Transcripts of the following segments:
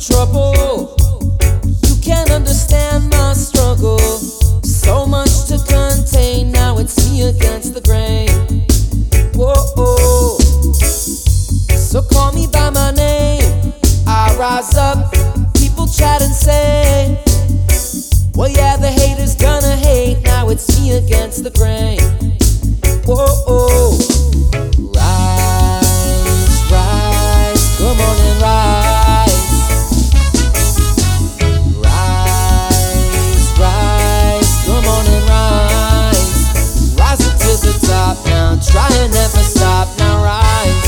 trouble. You can't understand my struggle. So much to contain, now it's me against the grain. Whoa, so call me by my name. I rise up, people chat and say, well yeah, the haters gonna hate, now it's me against the grain. Whoa, rise, rise, come on and rise. Rise, rise, come on and rise. Rise up to the top now, try and never stop, now rise.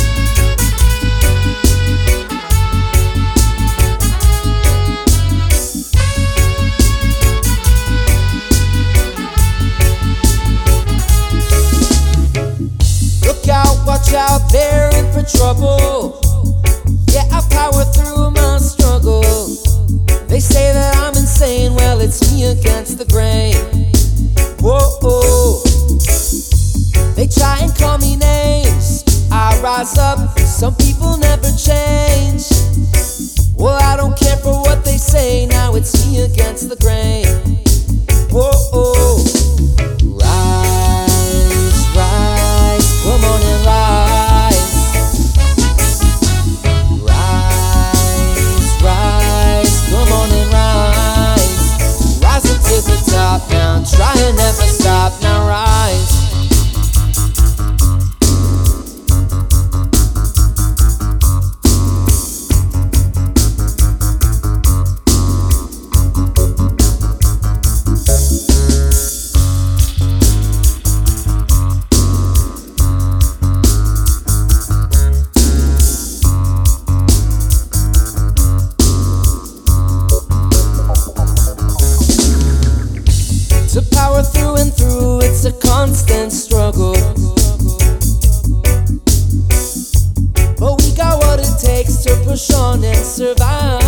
Watch out, they're in for trouble. Yeah, I power through my struggle. They say that I'm insane, well it's me against the grain. Whoa, they try and call me names. I rise up, some people never change. Well, I don't care for what they say, now it's me against the grain. Whoa, rise, rise, come on and rise. Rise, rise, come on and rise. Rise up to the top now, try and never stop, now rise. To power through and through, it's a constant struggle. But we got what it takes to push on and survive.